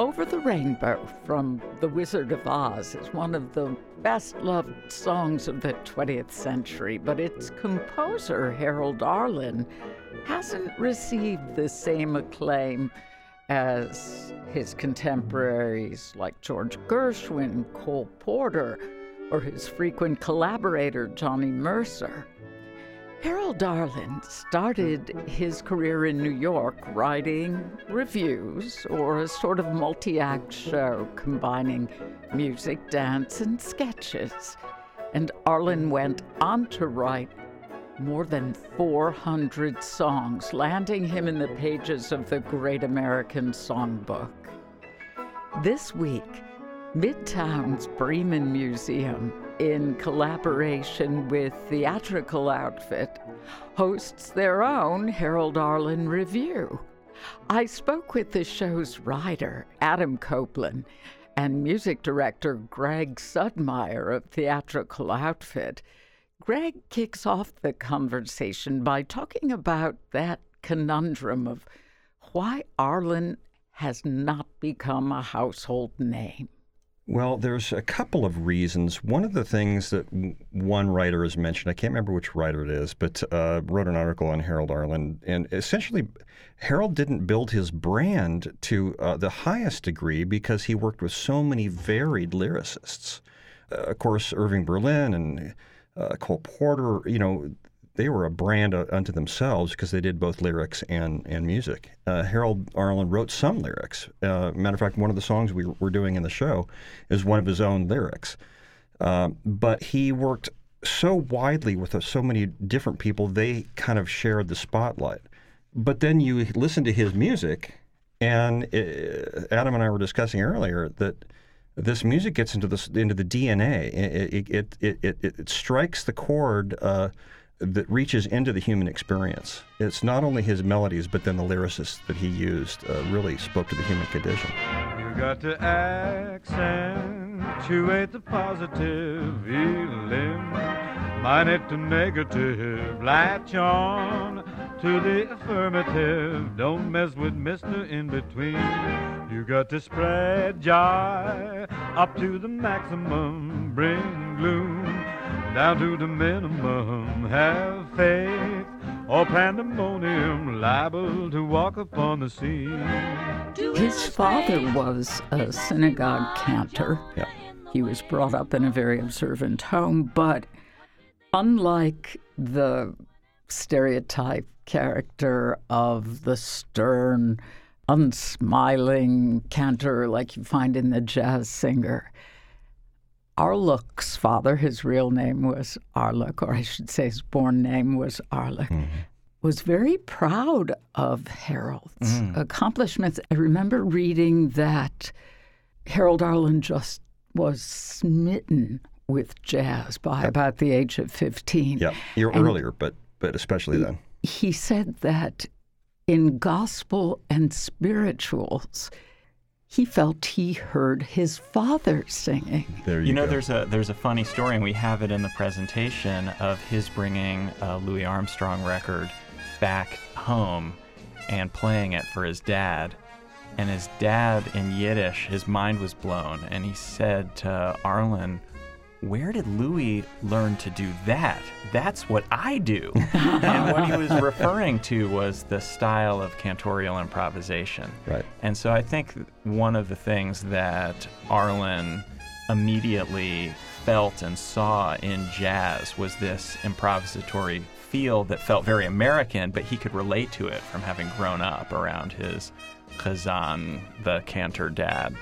Over the Rainbow from The Wizard of Oz is one of the best-loved songs of the 20th century, but its composer, Harold Arlen, hasn't received the same acclaim as his contemporaries like George Gershwin, Cole Porter, or his frequent collaborator, Johnny Mercer. Harold Arlen started his career in New York writing reviews or a sort of multi-act show combining music, dance, and sketches. And Arlen went on to write more than 400 songs, landing him in the pages of the Great American Songbook. This week, Midtown's Bremen Museum, in collaboration with Theatrical Outfit, hosts their own Harold Arlen Review. I spoke with the show's writer, Adam Copeland, and music director Greg Sudmeyer of Theatrical Outfit. Greg kicks off the conversation by talking about that conundrum of why Arlen has not become a household name. Well, there's a couple of reasons. One of the things that one writer has mentioned, I can't remember which writer it is, but wrote an article on Harold Arlen, and essentially Harold didn't build his brand to the highest degree because he worked with so many varied lyricists. Of course, Irving Berlin and Cole Porter, they were a brand unto themselves because they did both lyrics and music. Harold Arlen wrote some lyrics. Matter of fact, one of the songs we're doing in the show is one of his own lyrics. But he worked so widely with so many different people, they kind of shared the spotlight. But then you listen to his music, and Adam and I were discussing earlier that this music gets into the DNA. It strikes the chord that reaches into the human experience. It's not only his melodies, but then the lyricists that he used really spoke to the human condition. You got to accentuate the positive feeling, minus the negative, latch on to the affirmative, don't mess with Mr. In-Between. You got to spread joy up to the maximum, bring gloom down to the minimum, have faith or pandemonium, liable to walk upon the scene. His father was a synagogue cantor. Yeah. He was brought up in a very observant home, but unlike the stereotype character of the stern, unsmiling cantor like you find in the jazz singer, Arluk's father, his real name was Arluk, or I should say his born name was Arluk, was very proud of Harold's accomplishments. I remember reading that Harold Arlen just was smitten with jazz by about the age of 15. Yeah, earlier, but especially then. He said that in gospel and spirituals, he felt he heard his father singing. There you go. There's a funny story, and we have it in the presentation of his bringing a Louis Armstrong record back home and playing it for his dad. And his dad, in Yiddish, his mind was blown, and he said to Arlen, "Where did Louis learn to do that? That's what I do." And what he was referring to was the style of cantorial improvisation. Right. And so I think one of the things that Arlen immediately felt and saw in jazz was this improvisatory feel that felt very American, but he could relate to it from having grown up around his Chazan, the cantor dad.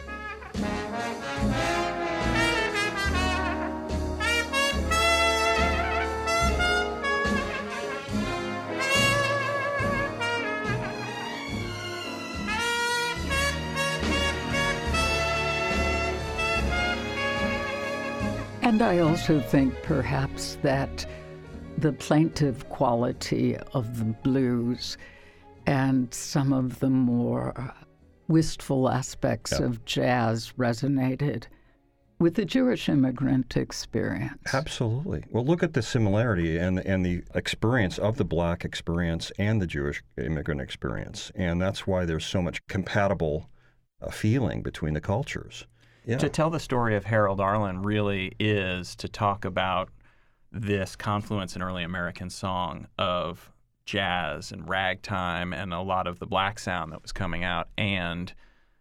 And I also think perhaps that the plaintive quality of the blues and some of the more wistful aspects of jazz resonated with the Jewish immigrant experience. Absolutely. Well, look at the similarity and the experience of the Black experience and the Jewish immigrant experience. And that's why there's so much compatible feeling between the cultures. Yeah. To tell the story of Harold Arlen really is to talk about this confluence in early American song of jazz and ragtime and a lot of the black sound that was coming out and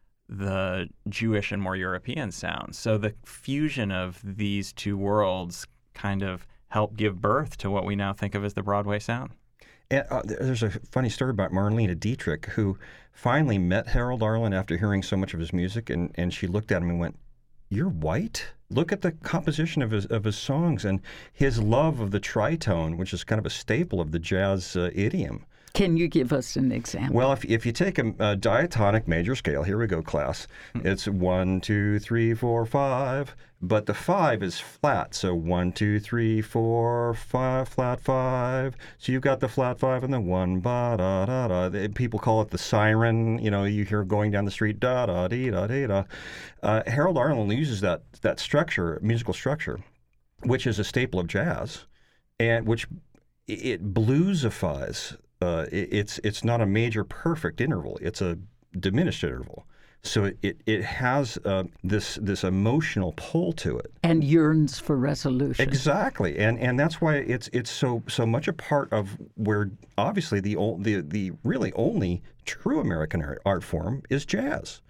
the Jewish and more European sounds. So the fusion of these two worlds kind of helped give birth to what we now think of as the Broadway sound. And there's a funny story about Marlene Dietrich, who finally met Harold Arlen after hearing so much of his music, and she looked at him and went, "You're white? Look at the composition of his songs and his love of the tritone, which is kind of a staple of the jazz idiom." Can you give us an example? Well, if you take a diatonic major scale, here we go, class. It's 1, 2, 3, 4, 5, but the 5 is flat. So 1, 2, 3, 4, 5, flat 5. So you've got the flat 5 and the 1, ba da da da. People call it the siren. You know, you hear going down the street, da da dee da dee da. Harold Arlen uses that structure, musical structure, which is a staple of jazz, and which it bluesifies. It's not a major perfect interval. It's a diminished interval. So it has this emotional pull to it, and yearns for resolution. Exactly, and that's why it's so much a part of where obviously the really only true American art form is jazz,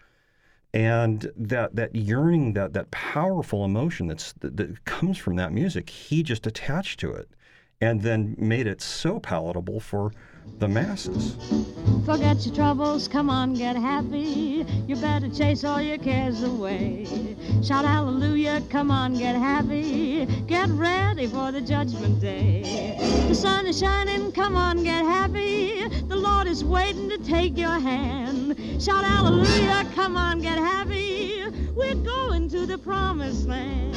and that yearning, that powerful emotion that comes from that music, he just attached to it, and then made it so palatable for the masses. Forget your troubles, come on, get happy. You better chase all your cares away. Shout hallelujah, come on, get happy. Get ready for the judgment day. The sun is shining, come on, get happy. The Lord is waiting to take your hand. Shout hallelujah, come on, get happy. We're going to the promised land.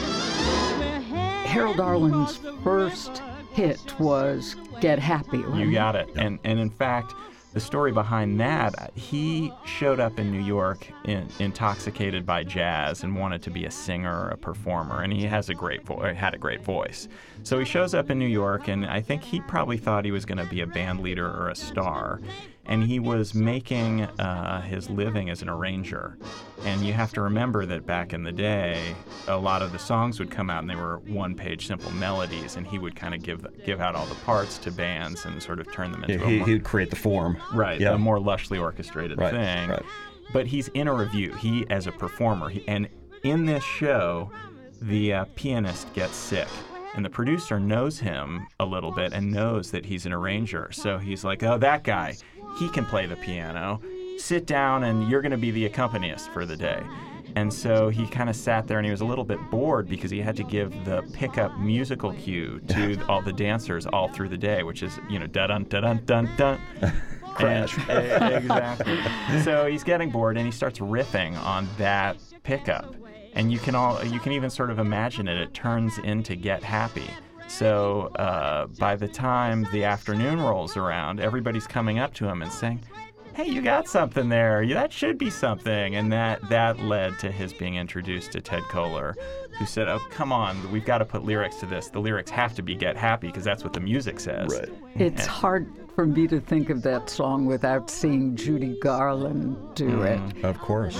Harold Arlen's first hit was Get Happy. You got it. And in fact, the story behind that, he showed up in New York intoxicated by jazz and wanted to be a singer or a performer, and he had a great voice. So he shows up in New York, and I think he probably thought he was going to be a band leader or a star. And he was making his living as an arranger. And you have to remember that back in the day, a lot of the songs would come out and they were one-page simple melodies, and he would kind of give out all the parts to bands and sort of turn them into he would create the form. Right, yeah. A more lushly orchestrated thing. Right. But he's in a review. He, as a performer, and in this show, the pianist gets sick. And the producer knows him a little bit and knows that he's an arranger. So he's like, oh, that guy, he can play the piano. Sit down and you're going to be the accompanist for the day. And so he kind of sat there and he was a little bit bored because he had to give the pickup musical cue to all the dancers all through the day, which is, da-dun, da-dun, dun-dun. Crash. Exactly. So he's getting bored and he starts riffing on that pickup. And you can even sort of imagine it. It turns into Get Happy. So by the time the afternoon rolls around, everybody's coming up to him and saying, hey, you got something there. That should be something. And that led to his being introduced to Ted Koehler, who said, oh, come on, we've got to put lyrics to this. The lyrics have to be Get Happy because that's what the music says. Right. It's hard for me to think of that song without seeing Judy Garland do it. Of course.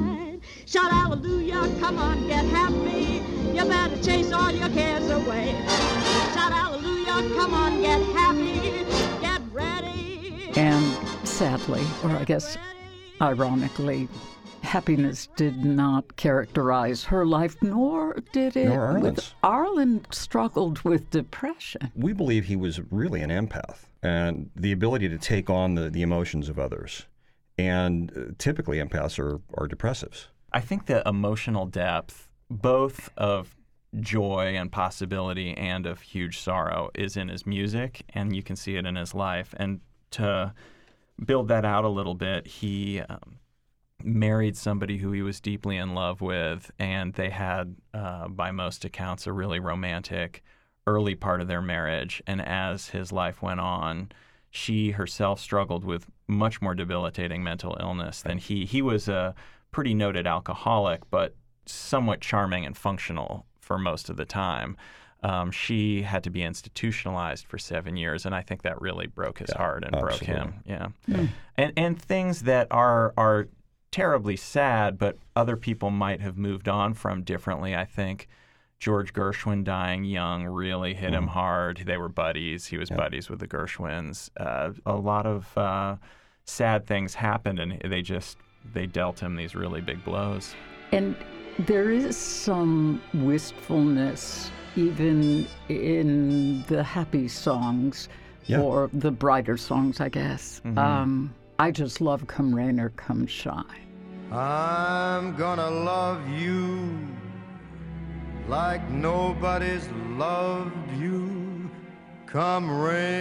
Shout hallelujah, come on, get happy. You better chase all your cares away. Shout hallelujah, come on, get happy. Get ready. And sadly, or I guess ironically, happiness did not characterize her life, nor did it. Nor Arlen's. Arlen struggled with depression. We believe he was really an empath and the ability to take on the emotions of others. And typically empaths are depressives. I think the emotional depth, both of joy and possibility and of huge sorrow, is in his music, and you can see it in his life. And to build that out a little bit, he married somebody who he was deeply in love with, and they had, by most accounts, a really romantic early part of their marriage. And as his life went on, she herself struggled with much more debilitating mental illness than he. He was a pretty noted alcoholic, but somewhat charming and functional for most of the time. She had to be institutionalized for 7 years, and I think that really broke his heart and absolutely. broke him. Yeah. And things that are terribly sad, but other people might have moved on from differently. I think George Gershwin dying young really hit him hard. They were buddies. He was buddies with the Gershwins. A lot of sad things happened, and they dealt him these really big blows. And there is some wistfulness even in the happy songs, or the brighter songs, I guess. I just love Come Rain or Come Shine. I'm gonna love you like nobody's loved you, come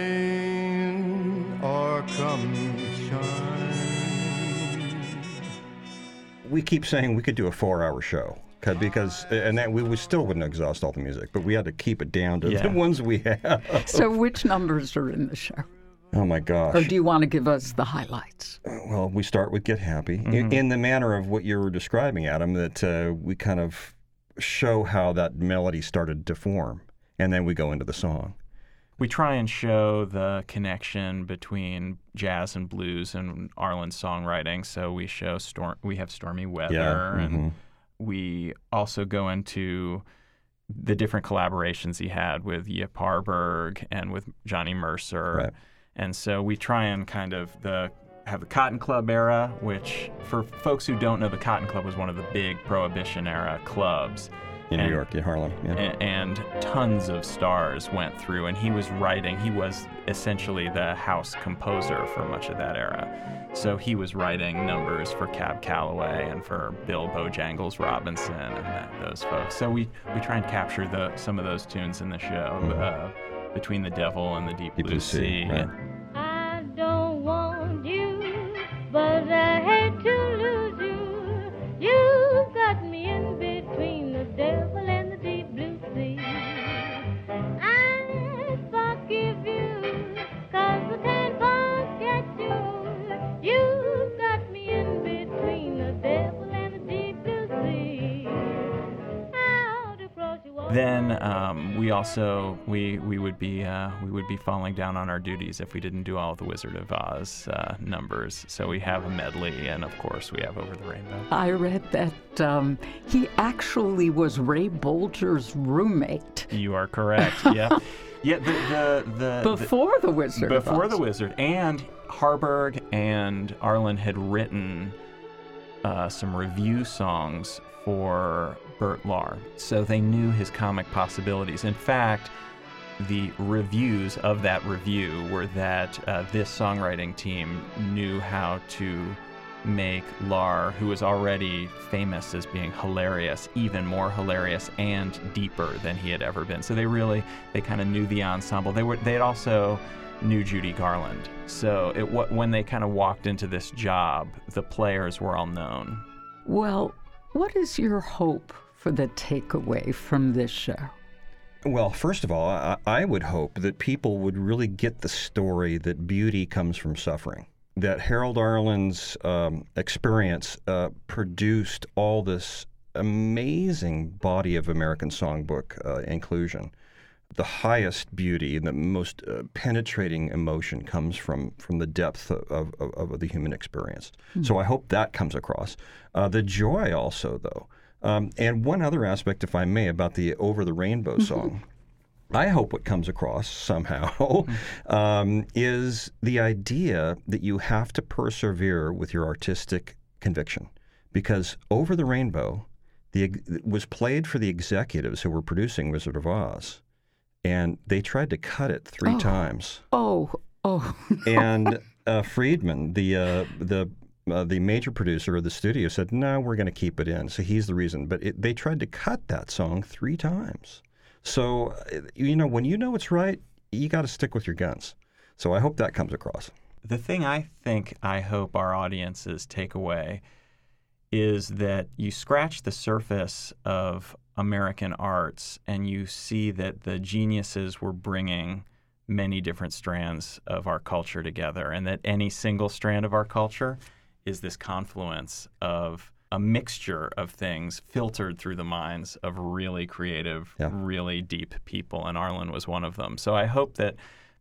rain or come shine. We keep saying we could do a 4-hour show because we still wouldn't exhaust all the music, but we had to keep it down to the ones we have. So which numbers are in the show? Oh my gosh. Or do you want to give us the highlights? Well, we start with Get Happy in the manner of what you were describing, Adam, that we kind of show how that melody started to form, and then we go into the song. We try and show the connection between jazz and blues and Arlen's songwriting. So we show we have Stormy Weather, and we also go into the different collaborations he had with Yip Harburg and with Johnny Mercer. Right. And so we try and kind of have the Cotton Club era, which for folks who don't know, the Cotton Club was one of the big Prohibition era clubs. In New York, in Harlem. Yeah. And tons of stars went through, and he was essentially the house composer for much of that era. So he was writing numbers for Cab Calloway and for Bill Bojangles Robinson and those folks. So we try and capture some of those tunes in the show, Between the Devil and the Deep Blue Sea. Right. I don't want you, but I hate to lose you. You've got me in between the devil and the deep blue sea. I forgive you, 'cause I can't forget you. You've got me in between the devil and the deep blue sea. How to cross you over. Then we also we would be falling down on our duties if we didn't do all of the Wizard of Oz numbers. So we have a medley, and of course we have Over the Rainbow. I read that he actually was Ray Bolger's roommate. You are correct. Yeah, Before the Wizard of Oz. Before the Wizard, and Harburg and Arlen had written some review songs for Bert Lahr, so they knew his comic possibilities. In fact, the reviews of that review were that this songwriting team knew how to make Lahr, who was already famous as being hilarious, even more hilarious and deeper than he had ever been. So they kind of knew the ensemble. They had also knew Judy Garland. So when they kind of walked into this job, the players were all known. Well, what is your hope for the takeaway from this show? Well, first of all, I would hope that people would really get the story that beauty comes from suffering, that Harold Arlen's experience produced all this amazing body of American songbook inclusion. The highest beauty, the most penetrating emotion comes from the depth of the human experience. Mm-hmm. So I hope that comes across. The joy also, though. And one other aspect, if I may, about the Over the Rainbow song. I hope what comes across somehow is the idea that you have to persevere with your artistic conviction. Because Over the Rainbow was played for the executives who were producing Wizard of Oz. And they tried to cut it 3 times. And Friedman, the major producer of the studio, said, "No, we're going to keep it in." So he's the reason. But they tried to cut that song 3 times. So, when you know it's right, you got to stick with your guns. So I hope that comes across. The thing I hope our audiences take away is that you scratch the surface of American arts and you see that the geniuses were bringing many different strands of our culture together, and that any single strand of our culture is this confluence of a mixture of things filtered through the minds of really creative, really deep people, and Arlen was one of them. So I hope that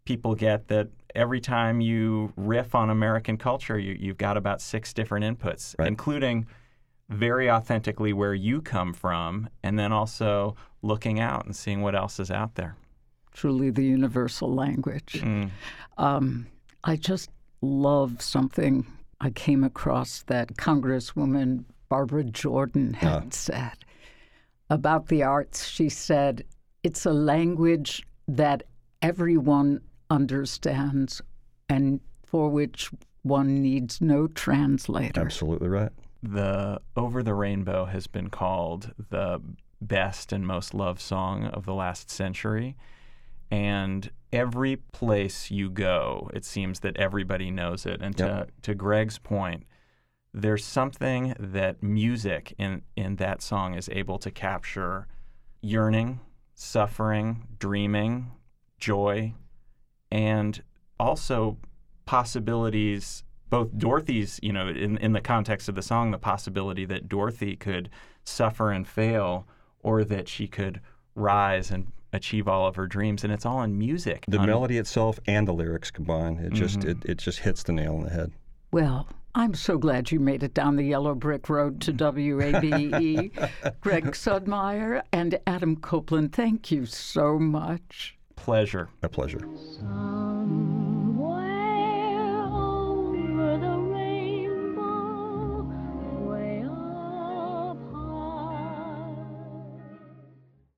people get that every time you riff on American culture, you've got about 6 different inputs, right, including very authentically where you come from, and then also looking out and seeing what else is out there. Truly the universal language. I just love something I came across that Congresswoman Barbara Jordan had said about the arts. She said, it's a language that everyone understands and for which one needs no translator. Absolutely right. The Over the Rainbow has been called the best and most loved song of the last century. And every place you go, it seems that everybody knows it. And to Greg's point, there's something that music in that song is able to capture: yearning, suffering, dreaming, joy, and also possibilities. Both Dorothy's, in the context of the song, the possibility that Dorothy could suffer and fail, or that she could rise and achieve all of her dreams, and it's all in music. The melody itself and the lyrics combined, it just hits the nail on the head. Well, I'm so glad you made it down the yellow brick road to WABE. Greg Sudmeyer and Adam Copeland, thank you so much. Pleasure. My pleasure.